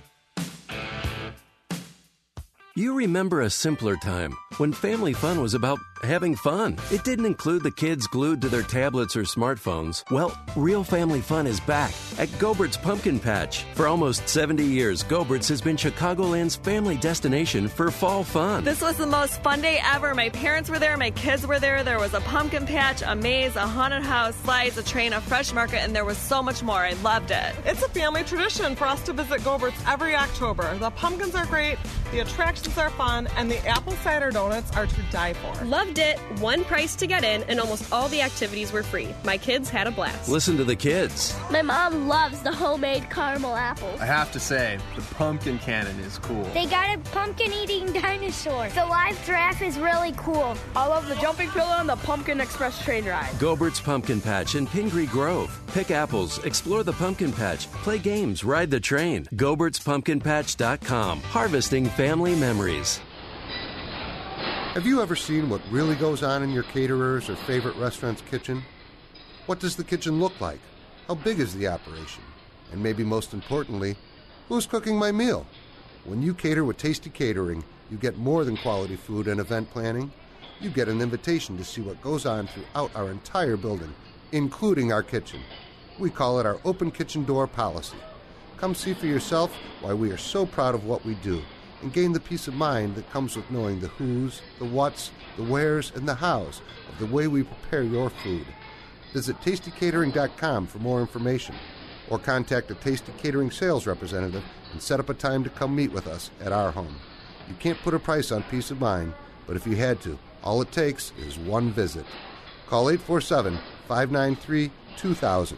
You remember a simpler time when family fun was about having fun. It didn't include the kids glued to their tablets or smartphones. Well, real family fun is back at Gobert's Pumpkin Patch. For almost 70 years, Gobert's has been Chicagoland's family destination for fall fun. This was the most fun day ever. My parents were there, my kids were there. There was a pumpkin patch, a maze, a haunted house, slides, a train, a fresh market, and there was so much more. I loved it. It's a family tradition for us to visit Gobert's every October. The pumpkins are great, the attractions are fun, and the apple cider donuts are to die for. Loved it. One price to get in, and almost all the activities were free. My kids had a blast. Listen to the kids. My mom loves the homemade caramel apples. I have to say, the pumpkin cannon is cool. They got a pumpkin-eating dinosaur. The live giraffe is really cool. I love the jumping pillow and the Pumpkin Express train ride. Gobert's Pumpkin Patch in Pingree Grove. Pick apples, explore the pumpkin patch, play games, ride the train. Gobert'sPumpkinPatch.com. Harvesting family memories. Have you ever seen what really goes on in your caterer's or favorite restaurant's kitchen? What does the kitchen look like? How big is the operation? And maybe most importantly, who's cooking my meal? When you cater with Tasty Catering, you get more than quality food and event planning. You get an invitation to see what goes on throughout our entire building, including our kitchen. We call it our open kitchen door policy. Come see for yourself why we are so proud of what we do, and gain the peace of mind that comes with knowing the who's, the what's, the where's, and the how's of the way we prepare your food. Visit tastycatering.com for more information, or contact a Tasty Catering sales representative and set up a time to come meet with us at our home. You can't put a price on peace of mind, but if you had to, all it takes is one visit. Call 847-593-2000,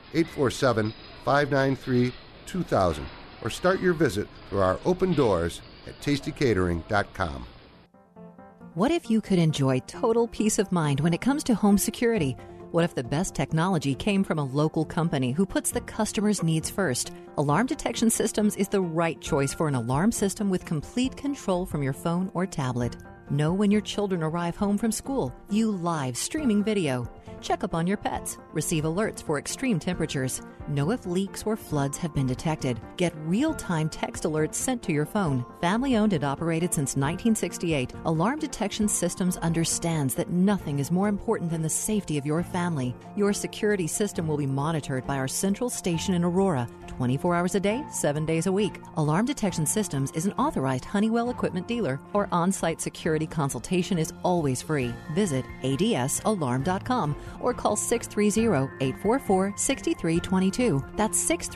847-593-2000, or start your visit through our open doors at tastycatering.com. What if you could enjoy total peace of mind when it comes to home security? What if the best technology came from a local company who puts the customer's needs first? Alarm Detection Systems is the right choice for an alarm system with complete control from your phone or tablet. Know when your children arrive home from school. View live streaming video. Check up on your pets. Receive alerts for extreme temperatures. Know if leaks or floods have been detected. Get real-time text alerts sent to your phone. Family-owned and operated since 1968, Alarm Detection Systems understands that nothing is more important than the safety of your family. Your security system will be monitored by our central station in Aurora, 24 hours a day, 7 days a week. Alarm Detection Systems is an authorized Honeywell equipment dealer. Our on-site security consultation is always free. Visit adsalarm.com or call 630-844-6322. That's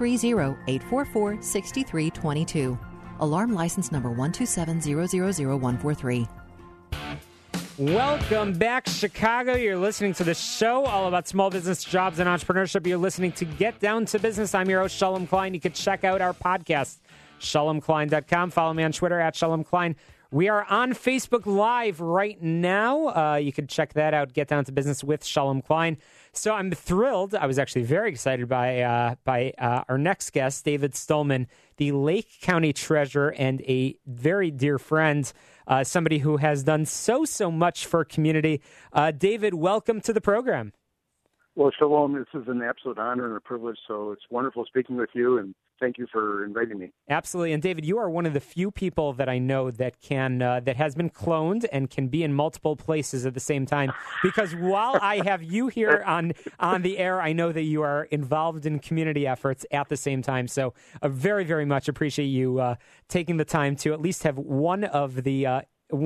630-844-6322. Alarm license number 127000143. Welcome back, Chicago. You're listening to the show all about small business, jobs, and entrepreneurship. You're listening to Get Down to Business. I'm your host, Shalom Klein. You can check out our podcast, shalomklein.com. Follow me on Twitter at Shalom Klein. We are on Facebook Live right now. You can check that out, Get Down to Business with Shalom Klein. So I'm thrilled. I was actually very excited by our next guest, David Stolman, the Lake County Treasurer and a very dear friend, somebody who has done so much for community. David, welcome to the program. Well, Shalom, this is an absolute honor and a privilege, so it's wonderful speaking with you, and thank you for inviting me. Absolutely. And David, you are one of the few people that I know that can that has been cloned and can be in multiple places at the same time. Because while I have you here on the air, I know that you are involved in community efforts at the same time. So I very, very much appreciate you taking the time to at least have one of the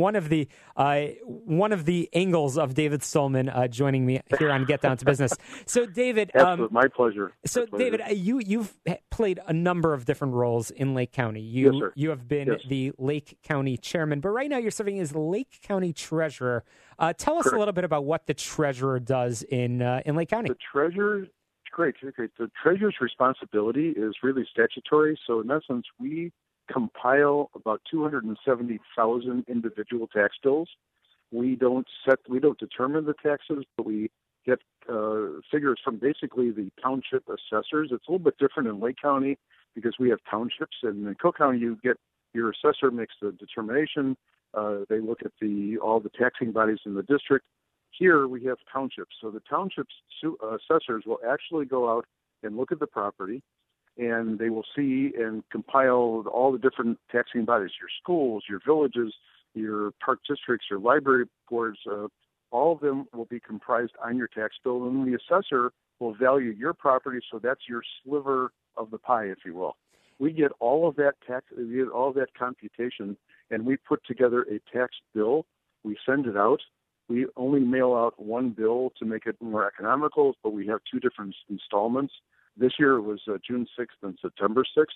angles of David Stolman joining me here on Get Down to Business. So, David, my pleasure. So, David, you've played a number of different roles in Lake County. Yes, sir. You have been the Lake County Chairman, but right now you're serving as Lake County Treasurer. Tell us a little bit about what the Treasurer does in Lake County. The Treasurer, great. The Treasurer's responsibility is really statutory. So, in essence, we compile about 270,000 individual tax bills. We don't determine the taxes, but we get figures from basically the township assessors. It's a little bit different in Lake County because we have townships, and in Cook County you get your assessor makes the determination. They look at all the taxing bodies in the district. Here we have townships, so the townships assessors will actually go out and look at the property, and they will see and compile all the different taxing bodies, your schools, your villages, your park districts, your library boards. All of them will be comprised on your tax bill, and the assessor will value your property, so that's your sliver of the pie, if you will. We get all of that computation, and we put together a tax bill. We send it out. We only mail out one bill to make it more economical, but we have two different installments. This year it was June 6th and September 6th.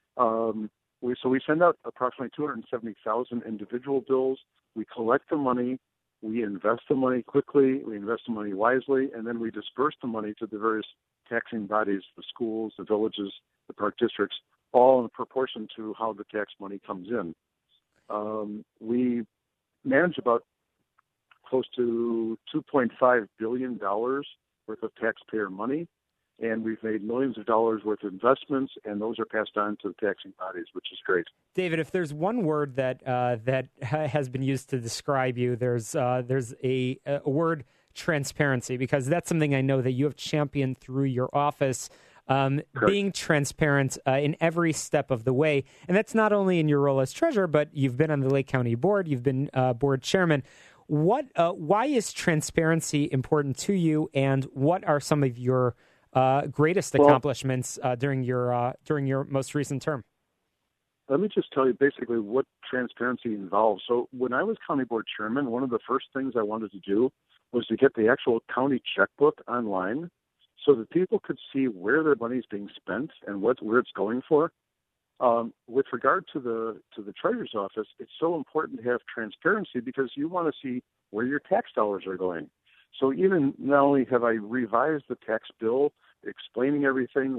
So we send out approximately 270,000 individual bills. We collect the money. We invest the money quickly. We invest the money wisely. And then we disperse the money to the various taxing bodies, the schools, the villages, the park districts, all in proportion to how the tax money comes in. We manage about close to $2.5 billion worth of taxpayer money. And we've made millions of dollars worth of investments, and those are passed on to the taxing bodies, which is great. David, if there's one word that has been used to describe you, there's a word, transparency, because that's something I know that you have championed through your office, being transparent in every step of the way. And that's not only in your role as treasurer, but you've been on the Lake County Board, you've been board chairman. Why is transparency important to you, and what are some of your greatest accomplishments during your most recent term? Let me just tell you basically what transparency involves. So when I was county board chairman, one of the first things I wanted to do was to get the actual county checkbook online so that people could see where their money is being spent and where it's going for. With regard to the treasurer's office, it's so important to have transparency because you want to see where your tax dollars are going. So even not only have I revised the tax bill explaining everything,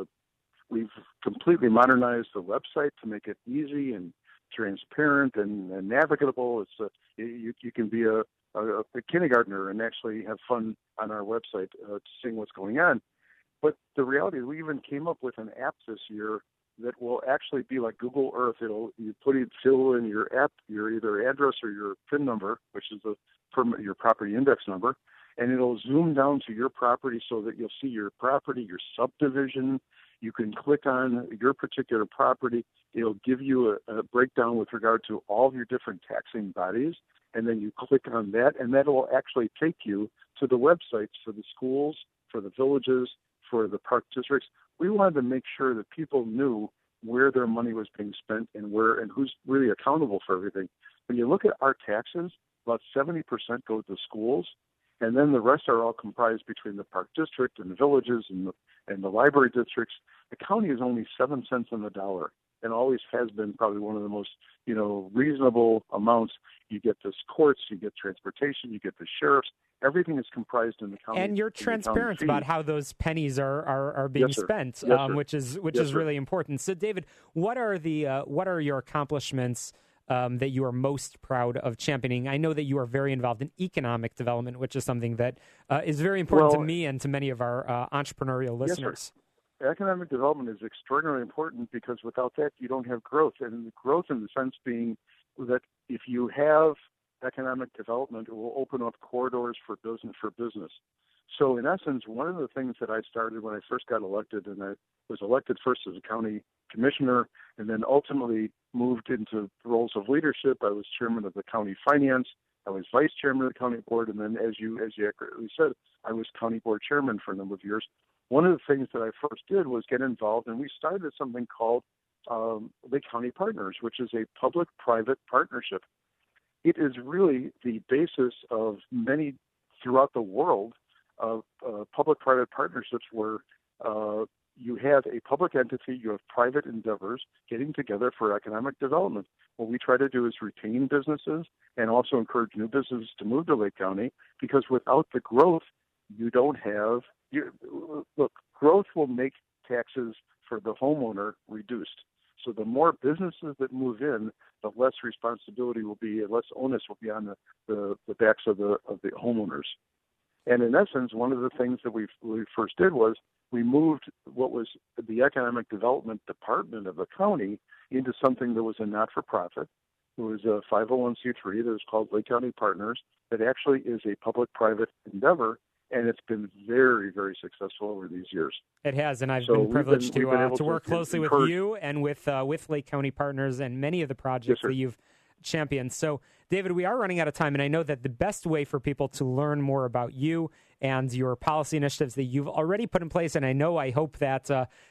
we've completely modernized the website to make it easy and transparent and navigable. You can be a kindergartner and actually have fun on our website seeing what's going on. But the reality is we even came up with an app this year that will actually be like Google Earth. You fill in your app, your either address or your PIN number, which is your property index number, and it'll zoom down to your property so that you'll see your property, your subdivision. You can click on your particular property. It'll give you a breakdown with regard to all of your different taxing bodies, and then you click on that, and that will actually take you to the websites for the schools, for the villages, for the park districts. We wanted to make sure that people knew where their money was being spent and who's really accountable for everything. When you look at our taxes, about 70% go to schools, and then the rest are all comprised between the park district and the villages and the library districts. The county is only 7 cents on the dollar, and always has been probably one of the most reasonable amounts. You get the courts, you get transportation, you get the sheriffs. Everything is comprised in the county. And you're transparent about how those pennies are being spent, which is really important. So, David, what are your accomplishments that you are most proud of championing? I know that you are very involved in economic development, which is something that is very important to me and to many of our entrepreneurial listeners. Yes, economic development is extraordinarily important because without that, you don't have growth. And growth in the sense being that if you have economic development, it will open up corridors for business. So in essence, one of the things that I started when I first got elected, and I was elected first as a county commissioner and then ultimately moved into roles of leadership. I was chairman of the county finance. I was vice chairman of the county board. And then as you accurately said, I was county board chairman for a number of years. One of the things that I first did was get involved, and we started something called Lake County Partners, which is a public-private partnership. It is really the basis of many throughout the world of public-private partnerships where you have a public entity, you have private endeavors getting together for economic development. What we try to do is retain businesses and also encourage new businesses to move to Lake County, because without the growth, you don't have look, growth will make taxes for the homeowner reduced. So the more businesses that move in, the less responsibility will be, less onus will be on the backs of the homeowners. And in essence, one of the things that we first did was we moved what was the economic development department of the county into something that was a not-for-profit. It was a 501c3 that was called Lake County Partners that actually is a public-private endeavor, and it's been very, very successful over these years. It has, and I've been privileged to work closely with you and with Lake County Partners and many of the projects that you've championed. So, David, we are running out of time, and I know that the best way for people to learn more about you and your policy initiatives that you've already put in place, and I hope that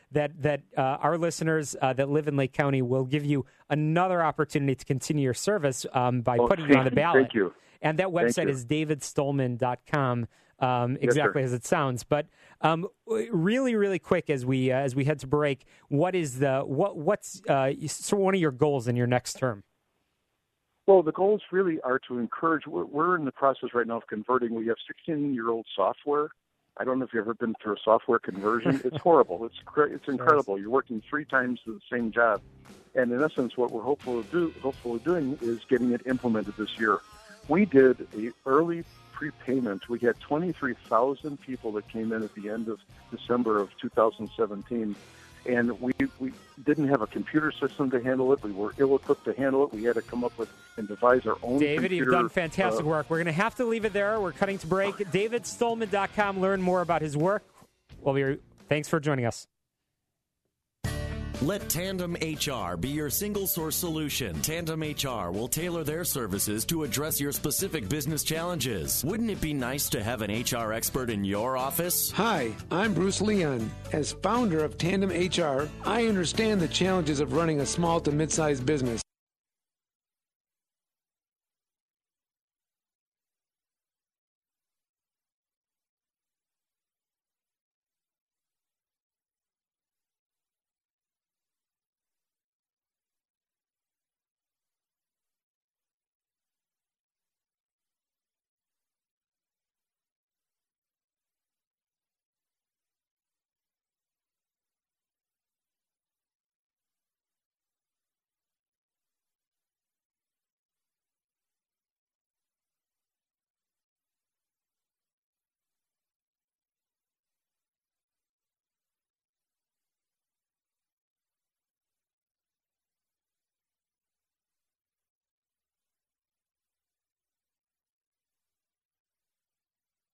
our listeners that live in Lake County will give you another opportunity to continue your service by putting you on the ballot. Thank you. And that website is davidstolman.com. Exactly as it sounds. But really, really quick as we head to break, what's one of your goals in your next term? Well, the goals really are to encourage. We're in the process right now of converting. We have 16-year-old software. I don't know if you've ever been through a software conversion. It's horrible. It's incredible. You're working 3 times the same job. And in essence, what we're hopefully doing is getting it implemented this year. We did an early prepayment. We had 23,000 people that came in at the end of December of 2017. And we didn't have a computer system to handle it. We were ill-equipped to handle it. We had to come up with and devise our own David, computer. You've done fantastic work. We're going to have to leave it there. We're cutting to break. DavidStolman.com. Learn more about his work. Thanks for joining us. Let Tandem HR be your single source solution. Tandem HR will tailor their services to address your specific business challenges. Wouldn't it be nice to have an HR expert in your office? Hi, I'm Bruce Leon. As founder of Tandem HR, I understand the challenges of running a small to mid-sized business.